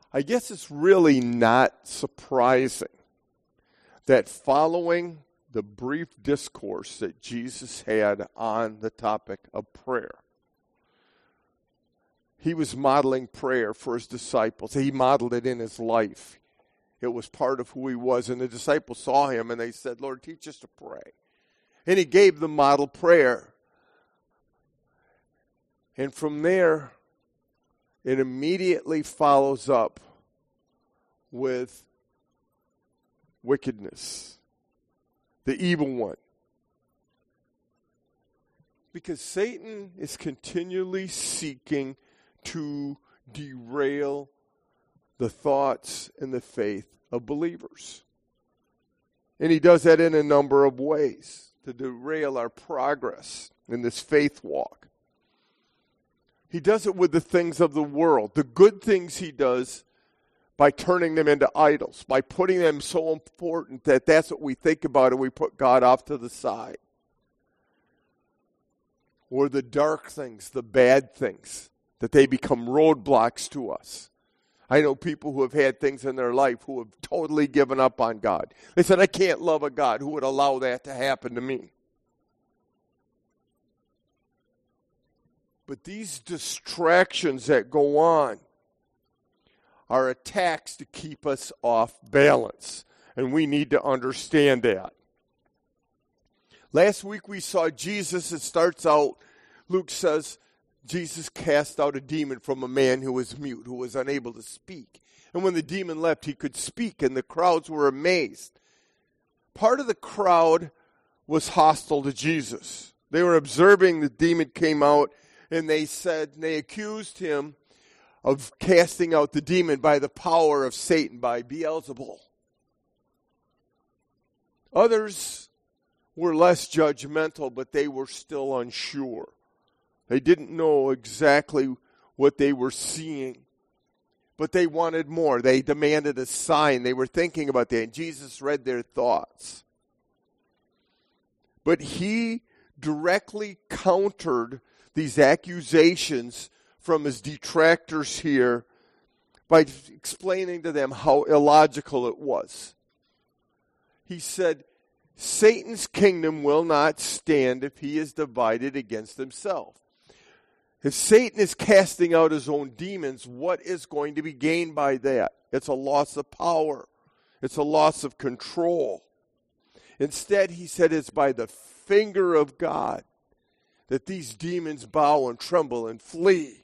I guess it's really not surprising that following the brief discourse that Jesus had on the topic of prayer, he was modeling prayer for his disciples. He modeled it in his life. It was part of who he was. And the disciples saw him and they said, Lord, teach us to pray. And he gave them model prayer. And from there, it immediately follows up with wickedness, the evil one. Because Satan is continually seeking to derail the thoughts and the faith of believers. And he does that in a number of ways to derail our progress in this faith walk. He does it with the things of the world. The good things he does by turning them into idols, by putting them so important that that's what we think about and we put God off to the side. Or the dark things, the bad things, that they become roadblocks to us. I know people who have had things in their life who have totally given up on God. They said, I can't love a God who would allow that to happen to me. But these distractions that go on are attacks to keep us off balance. And we need to understand that. Last week we saw Jesus. It starts out, Luke says, Jesus cast out a demon from a man who was mute, who was unable to speak. And when the demon left, he could speak, and the crowds were amazed. Part of the crowd was hostile to Jesus. They were observing the demon came out, and they accused him of casting out the demon by the power of Satan, by Beelzebul. Others were less judgmental, but they were still unsure. They didn't know exactly what they were seeing, but they wanted more. They demanded a sign. They were thinking about that, and Jesus read their thoughts. But he directly countered these accusations from his detractors here by explaining to them how illogical it was. He said, Satan's kingdom will not stand if he is divided against himself. If Satan is casting out his own demons, what is going to be gained by that? It's a loss of power. It's a loss of control. Instead, he said, it's by the finger of God that these demons bow and tremble and flee.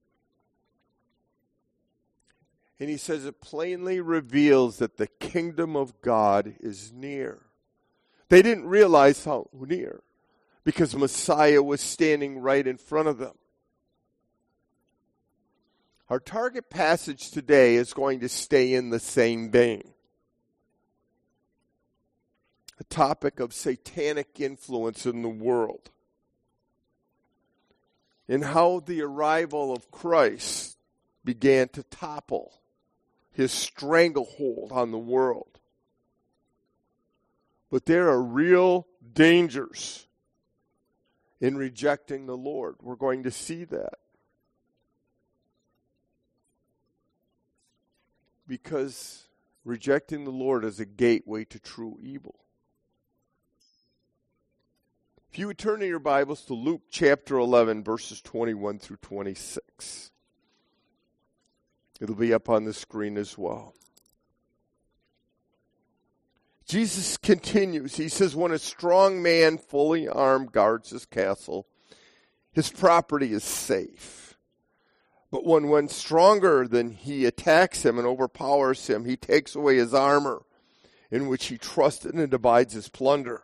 And he says it plainly reveals that the kingdom of God is near. They didn't realize how near, because Messiah was standing right in front of them. Our target passage today is going to stay in the same vein. A topic of satanic influence in the world. And how the arrival of Christ began to topple his stranglehold on the world. But there are real dangers in rejecting the Lord. We're going to see that. Because rejecting the Lord is a gateway to true evil. If you would turn in your Bibles to Luke chapter 11, verses 21 through 26. It'll be up on the screen as well. Jesus continues. He says, when a strong man fully armed guards his castle, his property is safe. But when one stronger than he attacks him and overpowers him, he takes away his armor, in which he trusted, and divides his plunder.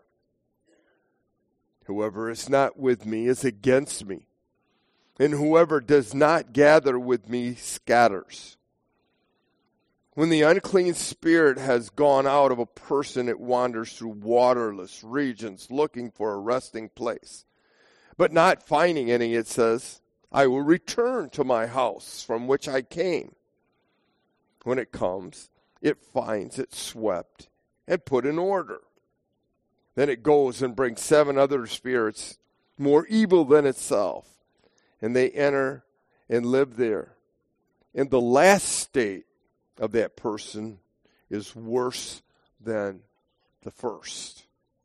Whoever is not with me is against me, and whoever does not gather with me scatters. When the unclean spirit has gone out of a person, it wanders through waterless regions looking for a resting place. But not finding any, it says, I will return to my house from which I came. When it comes, it finds it swept and put in order. Then it goes and brings 7 other spirits more evil than itself, and they enter and live there. In the last state, of that person is worse than the first.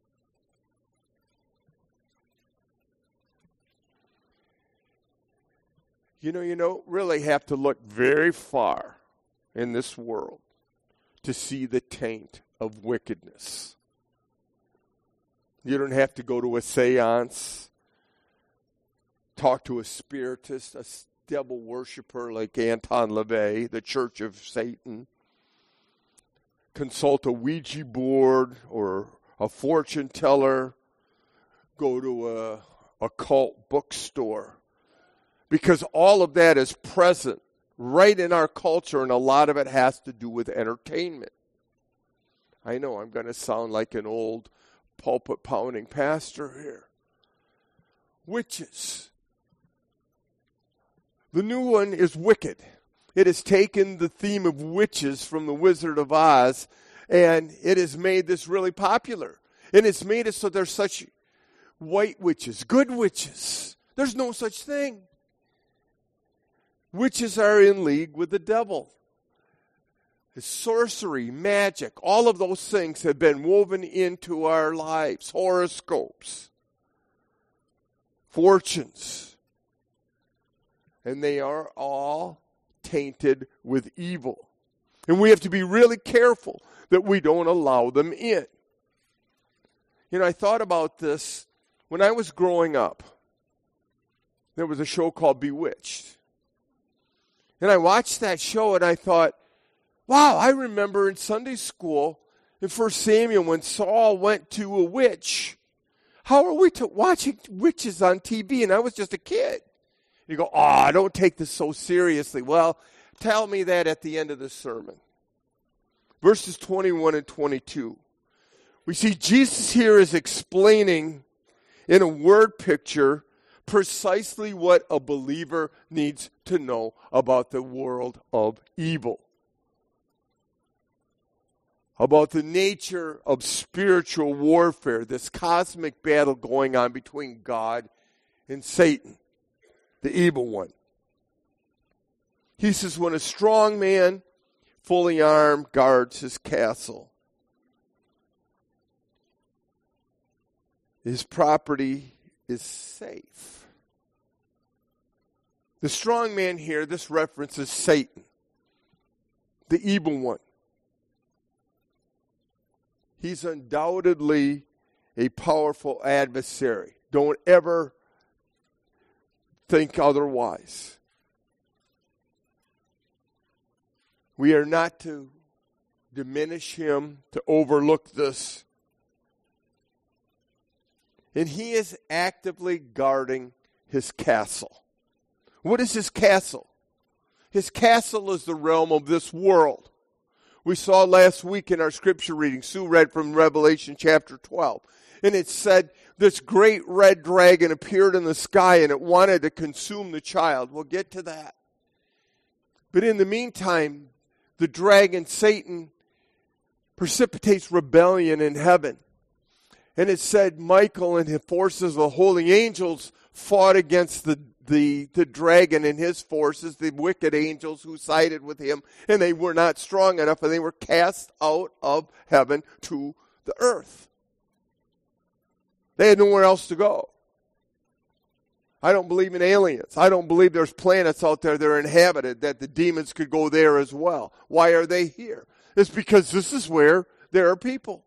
You don't really have to look very far in this world to see the taint of wickedness. You don't have to go to a seance, talk to a spiritist, a devil worshiper like Anton LaVey, the Church of Satan, consult a Ouija board or a fortune teller, go to a occult bookstore, because all of that is present right in our culture, and a lot of it has to do with entertainment. I know I'm going to sound like an old pulpit-pounding pastor here. Witches. The new one is wicked. It has taken the theme of witches from the Wizard of Oz, and it has made this really popular. And it's made it so there's such white witches, good witches. There's no such thing. Witches are in league with the devil. Sorcery, magic, all of those things have been woven into our lives. Horoscopes, fortunes. And they are all tainted with evil. And we have to be really careful that we don't allow them in. I thought about this when I was growing up. There was a show called Bewitched. And I watched that show and I thought, wow, I remember in Sunday school in 1 Samuel when Saul went to a witch. How are we watching witches on TV? And I was just a kid. You go, don't take this so seriously. Well, tell me that at the end of the sermon. Verses 21 and 22. We see Jesus here is explaining in a word picture precisely what a believer needs to know about the world of evil. About the nature of spiritual warfare, this cosmic battle going on between God and Satan, the evil one. He says, when a strong man, fully armed, guards his castle, his property is safe. The strong man here, this references Satan, the evil one. He's undoubtedly a powerful adversary. Don't ever think otherwise. We are not to diminish him, to overlook this. And he is actively guarding his castle. What is his castle? His castle is the realm of this world. We saw last week in our scripture reading, Sue read from Revelation chapter 12. And it said, this great red dragon appeared in the sky and it wanted to consume the child. We'll get to that. But in the meantime, the dragon, Satan, precipitates rebellion in heaven. And it said Michael and the forces of the holy angels fought against the dragon and his forces, the wicked angels who sided with him, and they were not strong enough, and they were cast out of heaven to the earth. They had nowhere else to go. I don't believe in aliens. I don't believe there's planets out there that are inhabited, that the demons could go there as well. Why are they here? It's because this is where there are people.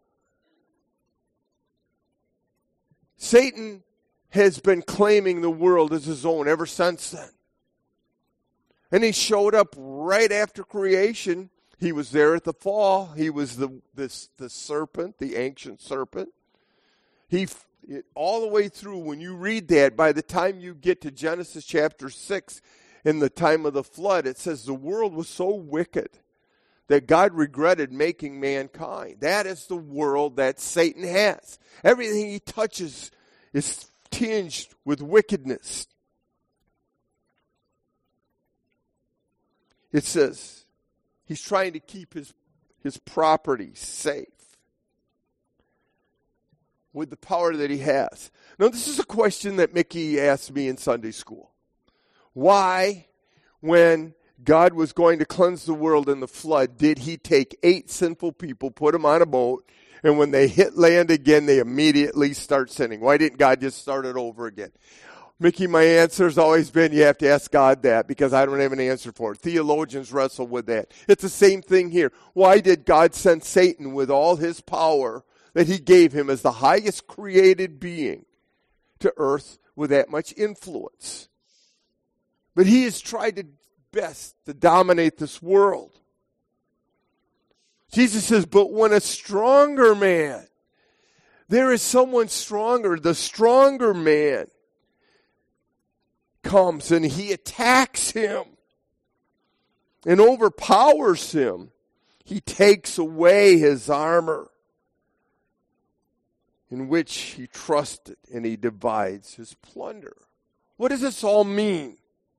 Satan has been claiming the world as his own ever since then. And he showed up right after creation. He was there at the fall. He was the serpent, the ancient serpent. All the way through, when you read that, by the time you get to Genesis chapter 6, in the time of the flood, it says the world was so wicked that God regretted making mankind. That is the world that Satan has. Everything he touches is tinged with wickedness. It says he's trying to keep his property safe with the power that he has. Now, this is a question that Mickey asked me in Sunday school. Why, when God was going to cleanse the world in the flood, did he take 8 sinful people, put them on a boat, and when they hit land again, they immediately start sinning? Why didn't God just start it over again? Mickey, my answer has always been you have to ask God that, because I don't have an answer for it. Theologians wrestle with that. It's the same thing here. Why did God send Satan with all his power that he gave him as the highest created being to earth with that much influence? But he has tried to best to dominate this world. Jesus says, but when a stronger man, there is someone stronger, the stronger man comes and he attacks him and overpowers him. He takes away his armor in which he trusted, and he divides his plunder. What does this all mean?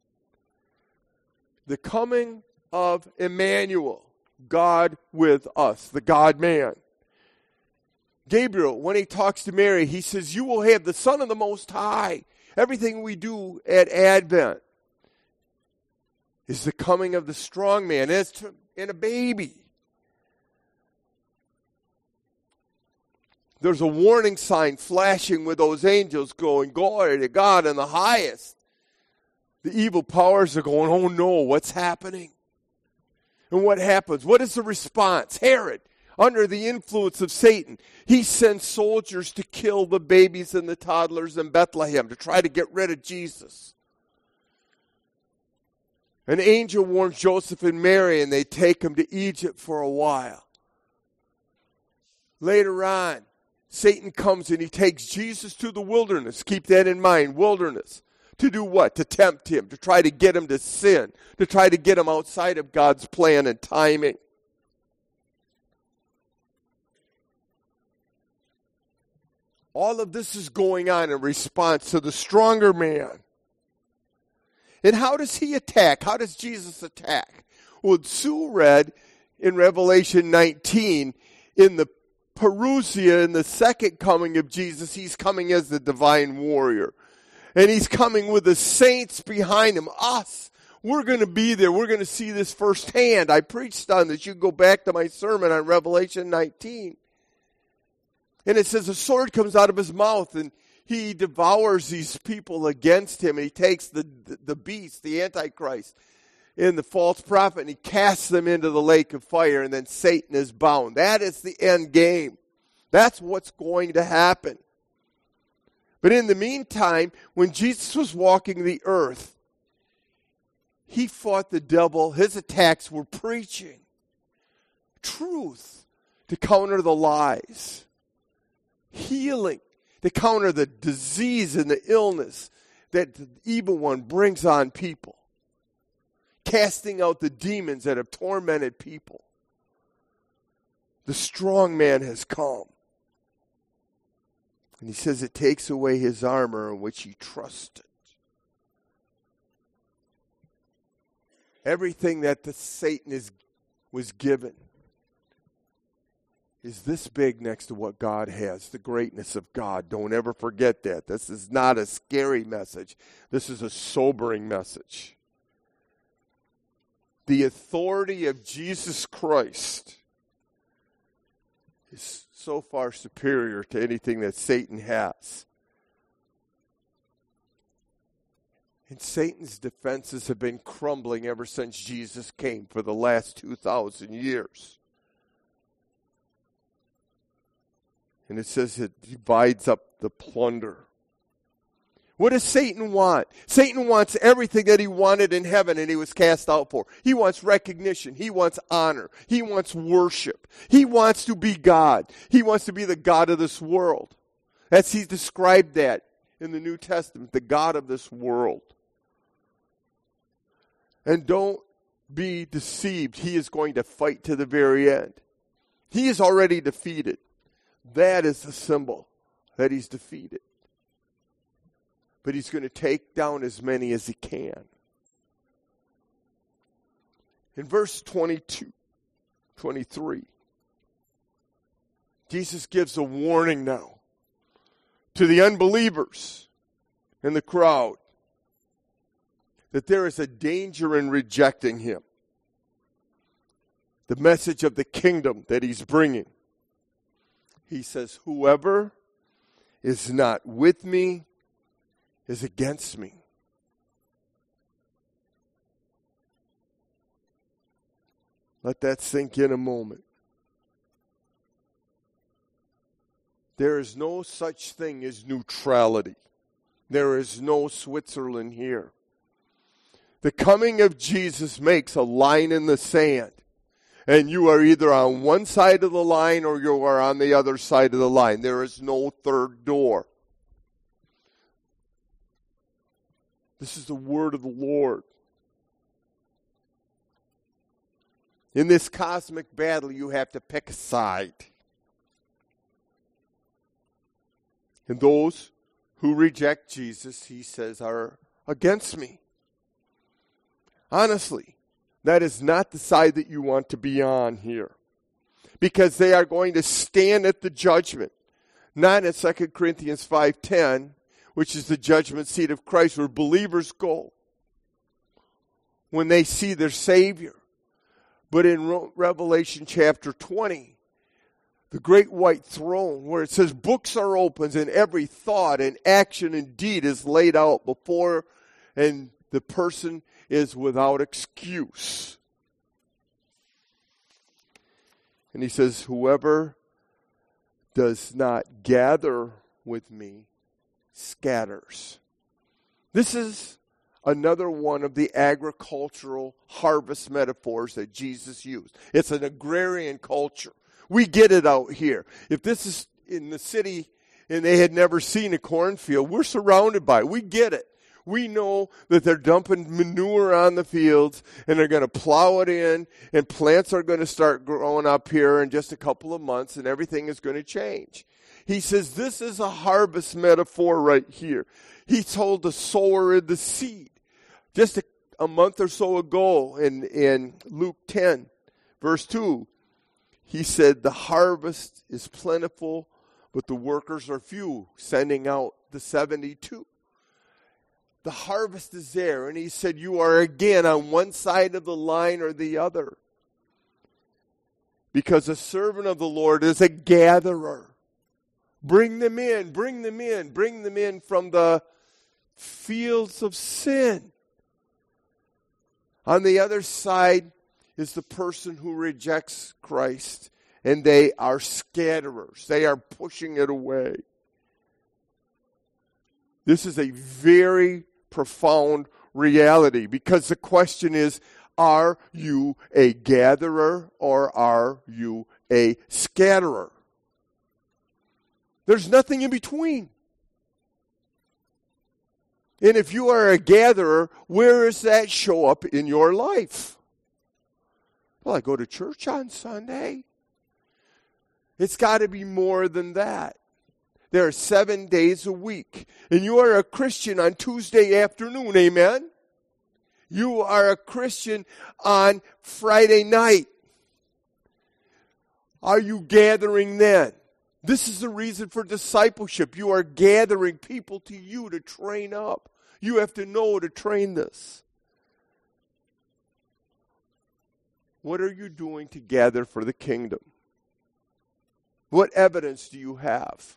The coming of Emmanuel, God with us, the God-man. Gabriel, when he talks to Mary, he says, you will have the Son of the Most High. Everything we do at Advent is the coming of the strong man and a baby. There's a warning sign flashing with those angels going, glory to God in the highest. The evil powers are going, oh no, what's happening? And what happens? What is the response? Herod, under the influence of Satan, he sends soldiers to kill the babies and the toddlers in Bethlehem to try to get rid of Jesus. An angel warns Joseph and Mary, and they take him to Egypt for a while. Later on, Satan comes and he takes Jesus to the wilderness. Keep that in mind, wilderness. To do what? To tempt him, to try to get him to sin, to try to get him outside of God's plan and timing. All of this is going on in response to the stronger man. And how does he attack? How does Jesus attack? Well, Sue read in Revelation 19, in the Parousia, in the second coming of Jesus, he's coming as the divine warrior. And he's coming with the saints behind him. Us. We're going to be there. We're going to see this firsthand. I preached on this. You can go back to my sermon on Revelation 19. And it says a sword comes out of his mouth and he devours these people against him. And he takes the beast, the Antichrist, and the false prophet, and he casts them into the lake of fire, and then Satan is bound. That is the end game. That's what's going to happen. But in the meantime, when Jesus was walking the earth, he fought the devil. His attacks were preaching truth to counter the lies, healing to counter the disease and the illness that the evil one brings on people, casting out the demons that have tormented people. The strong man has come. And he says it takes away his armor in which he trusted. Everything that Satan was given is this big next to what God has, the greatness of God. Don't ever forget that. This is not a scary message. This is a sobering message. The authority of Jesus Christ is so far superior to anything that Satan has. And Satan's defenses have been crumbling ever since Jesus came for the last 2,000 years. And it says it divides up the plunder. What does Satan want? Satan wants everything that he wanted in heaven and he was cast out for. He wants recognition. He wants honor. He wants worship. He wants to be God. He wants to be the God of this world. As he's described that in the New Testament, the God of this world. And don't be deceived. He is going to fight to the very end. He is already defeated. That is the symbol that he's defeated. But he's going to take down as many as he can. In verse 22, 23, Jesus gives a warning now to the unbelievers in the crowd. that there is a danger in rejecting him. The message of the kingdom that he's bringing. He says, whoever is not with me is against me. Let that sink in a moment. There is no such thing as neutrality. There is no Switzerland here. The coming of Jesus makes a line in the sand. And you are either on one side of the line or you are on the other side of the line. There is no third door. This is the word of the Lord. In this cosmic battle, you have to pick a side. And those who reject Jesus, he says, are against me. Honestly, that is not the side that you want to be on here. Because they are going to stand at the judgment. Not in 2 Corinthians 5:10, which is the judgment seat of Christ, where believers go when they see their Savior. But in Revelation chapter 20, the great white throne, where it says books are opened and every thought and action and deed is laid out before, and the person is without excuse. And he says, whoever does not gather with me scatters. This is another one of the agricultural harvest metaphors that Jesus used. It's an agrarian culture. We get it out here. If this is in the city and they had never seen a cornfield, we're surrounded by it. We get it. We know that they're dumping manure on the fields and they're going to plow it in, and plants are going to start growing up here in just a couple of months, and everything is going to change. He says this is a harvest metaphor right here. He told the sower of the seed just a month or so ago in Luke 10, verse 2. He said the harvest is plentiful, but the workers are few, sending out the 72. The harvest is there, and he said you are again on one side of the line or the other. Because a servant of the Lord is a gatherer. Bring them in, bring them in, bring them in from the fields of sin. On the other side is the person who rejects Christ, and they are scatterers. They are pushing it away. This is a very profound reality, because the question is, are you a gatherer or are you a scatterer? There's nothing in between. And if you are a gatherer, where does that show up in your life? Well, I go to church on Sunday. It's got to be more than that. There are 7 days a week. And you are a Christian on Tuesday afternoon, amen? You are a Christian on Friday night. Are you gathering then? This is the reason for discipleship. You are gathering people to you to train up. You have to know to train this. What are you doing to gather for the kingdom? What evidence do you have?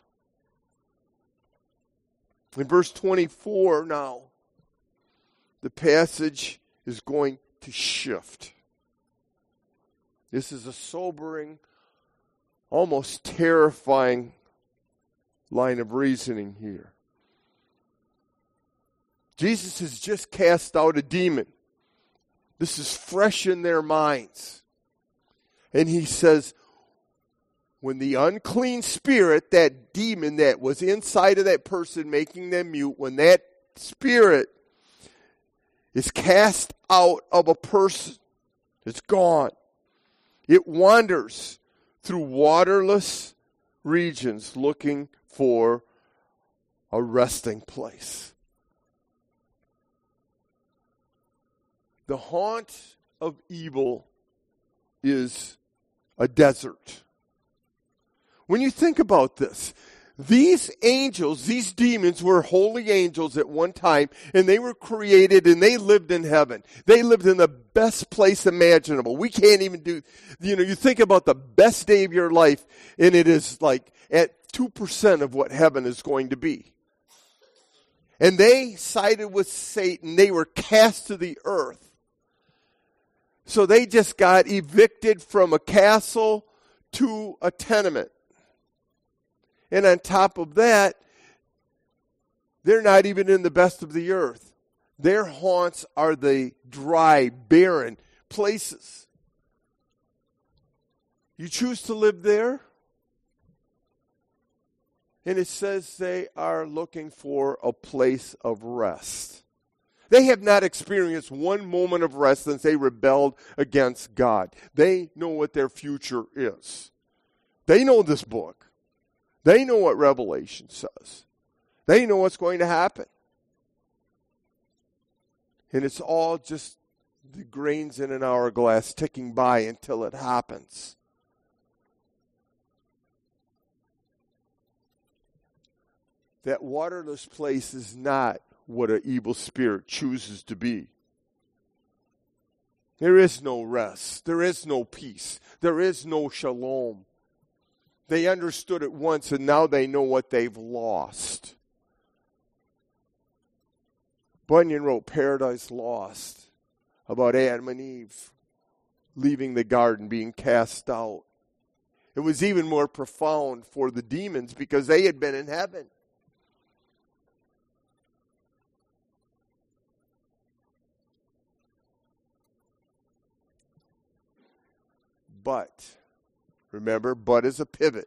In verse 24 now, the passage is going to shift. This is a sobering, almost terrifying line of reasoning here. Jesus has just cast out a demon. This is fresh in their minds. And he says, when the unclean spirit, that demon that was inside of that person making them mute, when that spirit is cast out of a person, it's gone. It wanders through waterless regions looking for a resting place. The haunt of evil is a desert. When you think about this, These angels, these demons were holy angels at one time, and they were created and they lived in heaven. They lived in the best place imaginable. We can't even do, you think about the best day of your life, and it is like at 2% of what heaven is going to be. And they sided with Satan. They were cast to the earth. So they just got evicted from a castle to a tenement. And on top of that, they're not even in the best of the earth. Their haunts are the dry, barren places. You choose to live there? And it says they are looking for a place of rest. They have not experienced one moment of rest since they rebelled against God. They know what their future is. They know this book. They know what Revelation says. They know what's going to happen. And it's all just the grains in an hourglass ticking by until it happens. That waterless place is not what an evil spirit chooses to be. There is no rest. There is no peace. There is no shalom. They understood it once, and now they know what they've lost. Bunyan wrote Paradise Lost about Adam and Eve leaving the garden, being cast out. It was even more profound for the demons because they had been in heaven. But, remember, but is a pivot.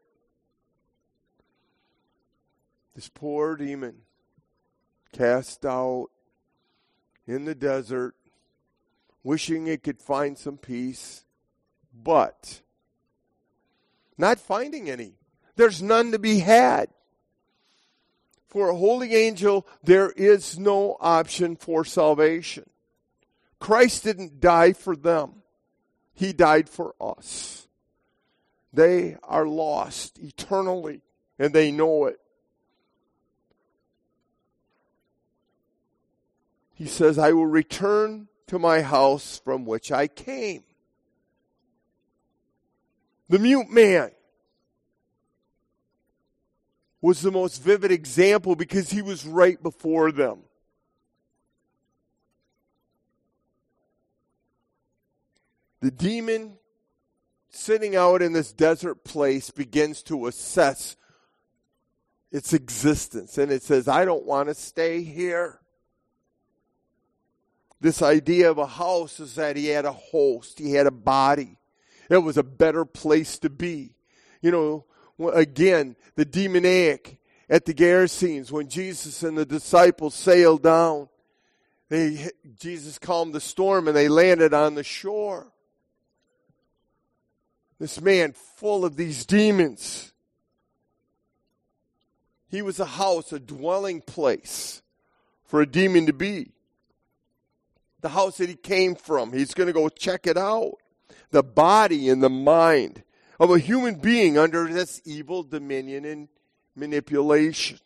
This poor demon, cast out in the desert, wishing it could find some peace, but not finding any. There's none to be had. For a holy angel, there is no option for salvation. Christ didn't die for them. He died for us. They are lost eternally, and they know it. He says, I will return to my house from which I came. The mute man was the most vivid example because he was right before them. The demon sitting out in this desert place begins to assess its existence. And it says, I don't want to stay here. This idea of a house is that he had a host. He had a body. It was a better place to be. Again, the demoniac at the Gerasenes, when Jesus and the disciples sailed down, Jesus calmed the storm and they landed on the shore. This man full of these demons. He was a house, a dwelling place for a demon to be. The house that he came from, he's going to go check it out. The body and the mind of a human being under this evil dominion and manipulation.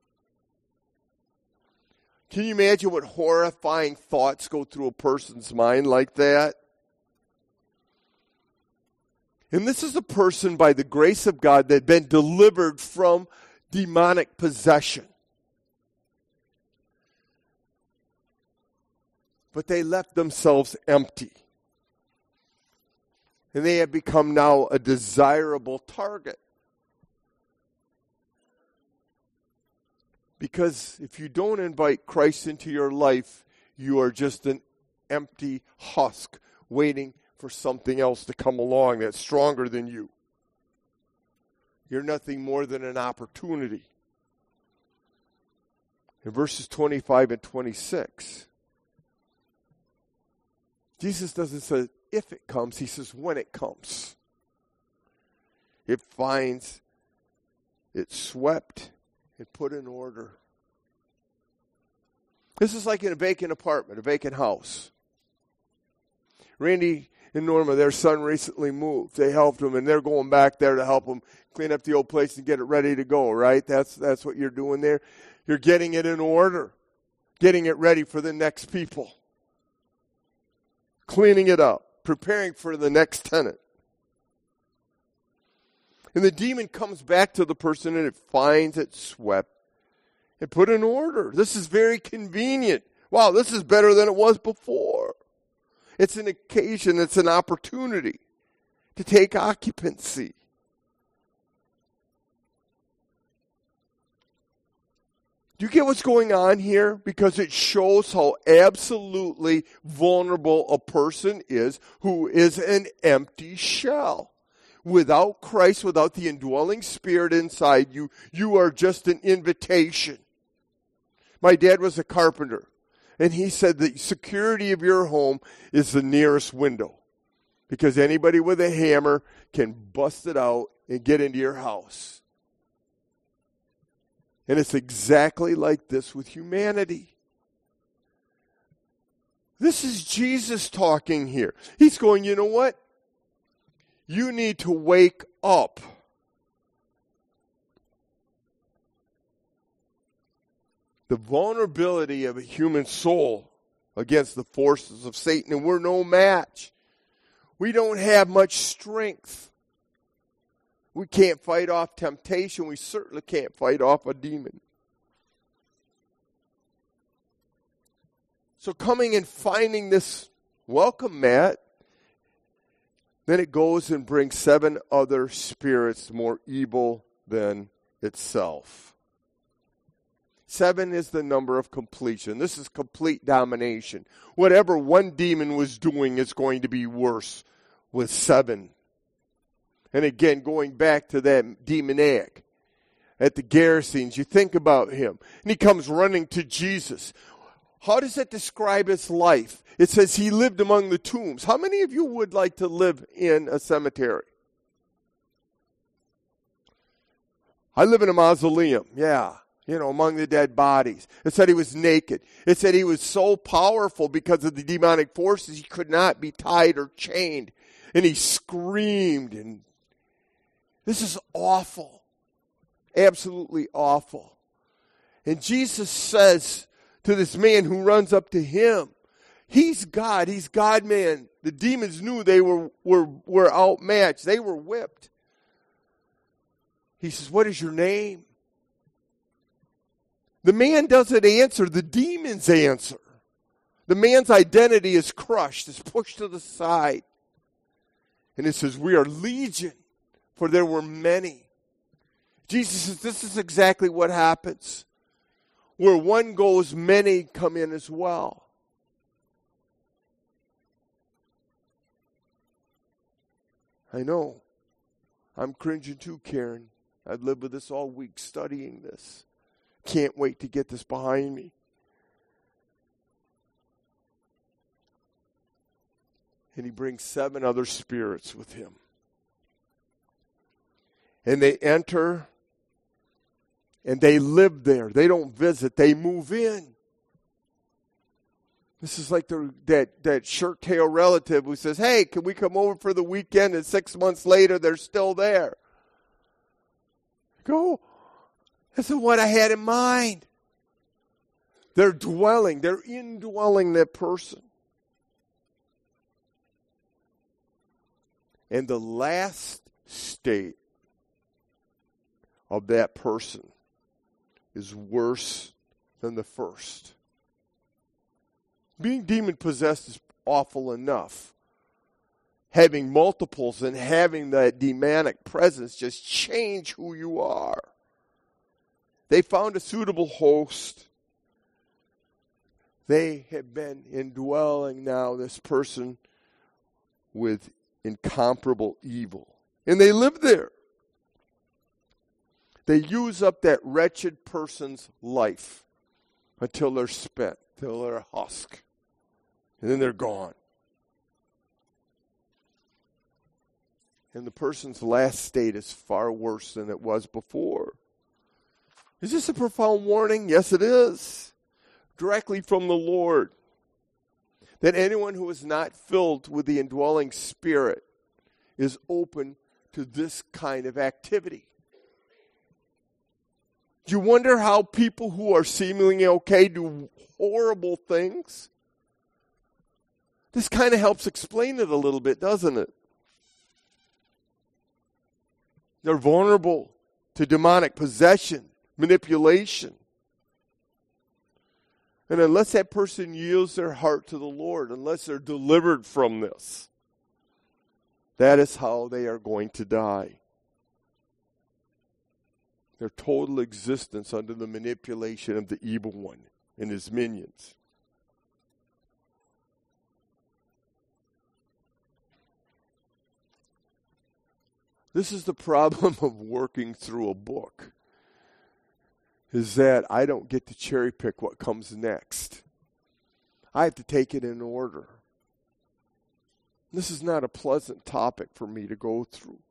Can you imagine what horrifying thoughts go through a person's mind like that? And this is a person, by the grace of God, that had been delivered from demonic possession. But they left themselves empty. And they have become now a desirable target. Because if you don't invite Christ into your life, you are just an empty husk waiting for something else to come along that's stronger than you. You're nothing more than an opportunity. In verses 25 and 26, Jesus doesn't say if it comes, he says when it comes. It finds it swept and put in order. This is like in a vacant apartment, a vacant house. Randy and Norma, their son recently moved. They helped him, and they're going back there to help him clean up the old place and get it ready to go, right? That's what you're doing there. You're getting it in order, getting it ready for the next people, cleaning it up, preparing for the next tenant. And the demon comes back to the person, and it finds it swept and put in order. This is very convenient. Wow, this is better than it was before. It's an occasion, it's an opportunity to take occupancy. Do you get what's going on here? Because it shows how absolutely vulnerable a person is who is an empty shell. Without Christ, without the indwelling Spirit inside you, you are just an invitation. My dad was a carpenter, and he said the security of your home is the nearest window, because anybody with a hammer can bust it out and get into your house. And it's exactly like this with humanity. This is Jesus talking here. He's going, you know what? You need to wake up. The vulnerability of a human soul against the forces of Satan, and we're no match. We don't have much strength. We can't fight off temptation. We certainly can't fight off a demon. So coming and finding this, welcome, Matt. Then it goes and brings 7 other spirits more evil than itself. 7 is the number of completion. This is complete domination. Whatever one demon was doing is going to be worse with 7. And again, going back to that demoniac at the Gerasenes, you think about him. And he comes running to Jesus. How does that describe his life? It says he lived among the tombs. How many of you would like to live in a cemetery? I live in a mausoleum, yeah. Among the dead bodies. It said he was naked. It said he was so powerful because of the demonic forces, he could not be tied or chained. And he screamed. And this is awful. Absolutely awful. And Jesus says to this man who runs up to him, he's God. He's God-man. The demons knew they were outmatched. They were whipped. He says, what is your name? The man doesn't answer. The demons answer. The man's identity is crushed, is pushed to the side. And it says, we are legion, for there were many. Jesus says, this is exactly what happens. Where one goes, many come in as well. I know. I'm cringing too, Karen. I've lived with this all week, studying this. Can't wait to get this behind me. And he brings 7 other spirits with him. And they enter, and they live there. They don't visit, they move in. This is like that shirt-tail relative who says, hey, can we come over for the weekend? And 6 months later, they're still there. Go. This is what I had in mind. They're indwelling that person. And the last state of that person is worse than the first. Being demon-possessed is awful enough. Having multiples and having that demonic presence just change who you are. They found a suitable host. They have been indwelling now this person with incomparable evil. And they live there. They use up that wretched person's life until they're spent, till they're a husk. And then they're gone. And the person's last state is far worse than it was before. Is this a profound warning? Yes, it is. Directly from the Lord. that anyone who is not filled with the indwelling Spirit is open to this kind of activity. Do you wonder how people who are seemingly okay do horrible things? This kind of helps explain it a little bit, doesn't it? They're vulnerable to demonic possession, manipulation. And unless that person yields their heart to the Lord, unless they're delivered from this, that is how they are going to die. Their total existence under the manipulation of the evil one and his minions. This is the problem of working through a book, is that I don't get to cherry pick what comes next. I have to take it in order. This is not a pleasant topic for me to go through.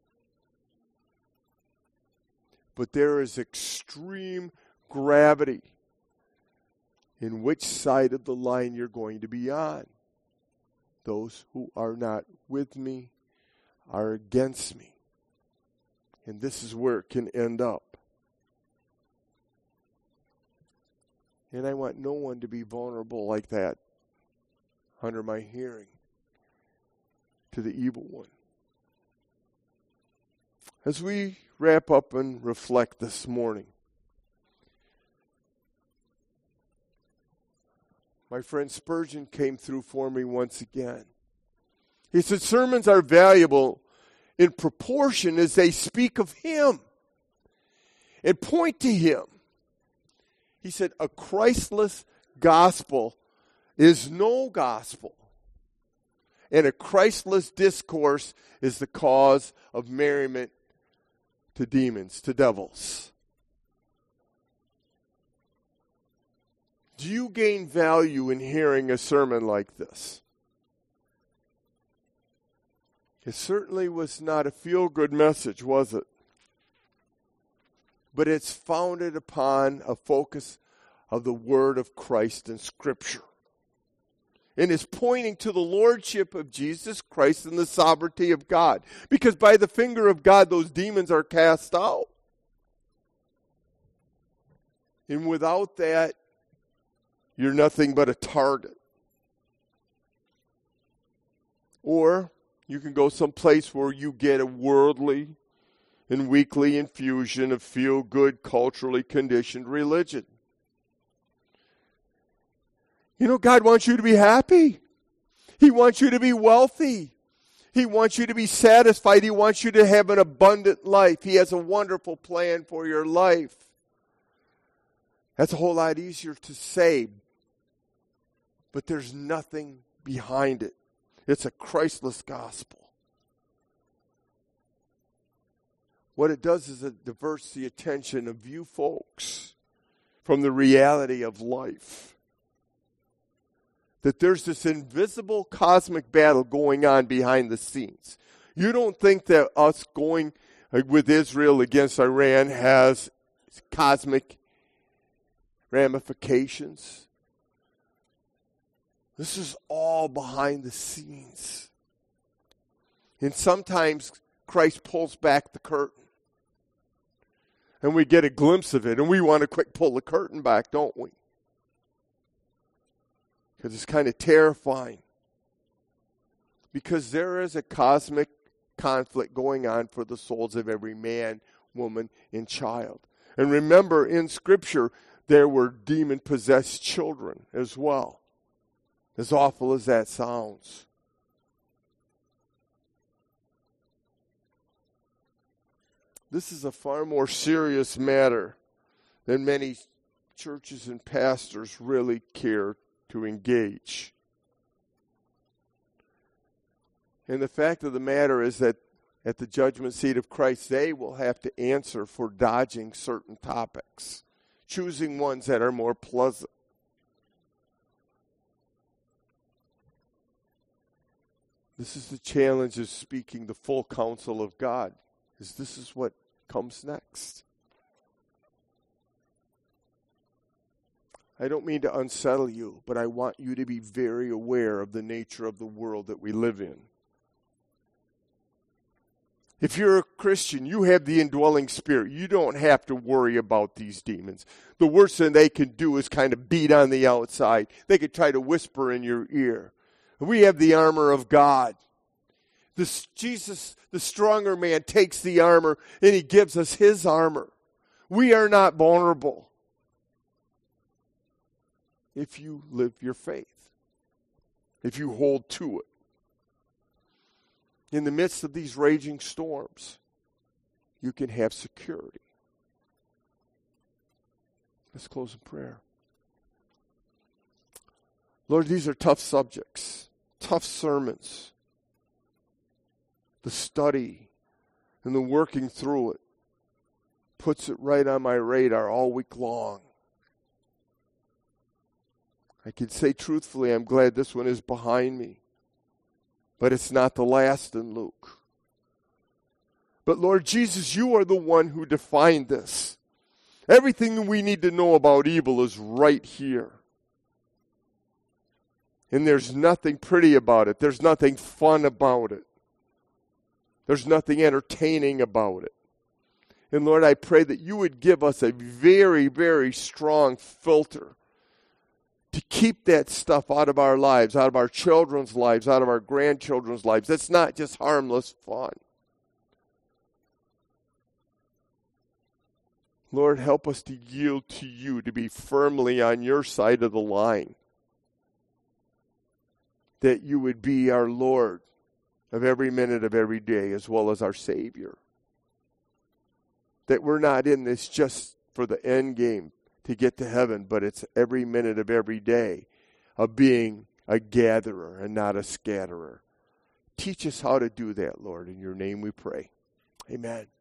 But there is extreme gravity in which side of the line you're going to be on. Those who are not with me are against me. And this is where it can end up. And I want no one to be vulnerable like that under my hearing to the evil one. As we wrap up and reflect this morning, my friend Spurgeon came through for me once again. He said, sermons are valuable in proportion as they speak of Him and point to Him. He said, a Christless gospel is no gospel. And a Christless discourse is the cause of merriment to demons, to devils. Do you gain value in hearing a sermon like this? It certainly was not a feel-good message, was it? But it's founded upon a focus of the Word of Christ in Scripture. And is pointing to the Lordship of Jesus Christ and the sovereignty of God. Because by the finger of God, those demons are cast out. And without that, you're nothing but a target. Or you can go someplace where you get a worldly and weekly infusion of feel-good, culturally conditioned religion. You know, God wants you to be happy. He wants you to be wealthy. He wants you to be satisfied. He wants you to have an abundant life. He has a wonderful plan for your life. That's a whole lot easier to say, but there's nothing behind it. It's a Christless gospel. What it does is it diverts the attention of you folks from the reality of life. That there's this invisible cosmic battle going on behind the scenes. You don't think that us going with Israel against Iran has cosmic ramifications? This is all behind the scenes. And sometimes Christ pulls back the curtain. And we get a glimpse of it. And we want to quick pull the curtain back, don't we? Because it's kind of terrifying. Because there is a cosmic conflict going on for the souls of every man, woman, and child. And remember, in Scripture, there were demon-possessed children as well. As awful as that sounds. This is a far more serious matter than many churches and pastors really care to engage. And the fact of the matter is that at the judgment seat of Christ, they will have to answer for dodging certain topics, choosing ones that are more pleasant. This is the challenge of speaking the full counsel of God, is this is what comes next. I don't mean to unsettle you, but I want you to be very aware of the nature of the world that we live in. If you're a Christian, you have the indwelling spirit. You don't have to worry about these demons. The worst thing they can do is kind of beat on the outside. They could try to whisper in your ear. We have the armor of God. Jesus, the stronger man, takes the armor and he gives us his armor. We are not vulnerable if you live your faith, if you hold to it. In the midst of these raging storms, you can have security. Let's close in prayer. Lord, these are tough subjects, tough sermons. The study and the working through it puts it right on my radar all week long. I can say truthfully, I'm glad this one is behind me. But it's not the last in Luke. But Lord Jesus, you are the one who defined this. Everything we need to know about evil is right here. And there's nothing pretty about it. There's nothing fun about it. There's nothing entertaining about it. And Lord, I pray that you would give us a very, very strong filter to keep that stuff out of our lives, out of our children's lives, out of our grandchildren's lives. That's not just harmless fun. Lord, help us to yield to you, to be firmly on your side of the line. That you would be our Lord of every minute of every day, as well as our Savior. That we're not in this just for the end game, to get to heaven, but it's every minute of every day of being a gatherer and not a scatterer. Teach us how to do that, Lord. In your name we pray. Amen.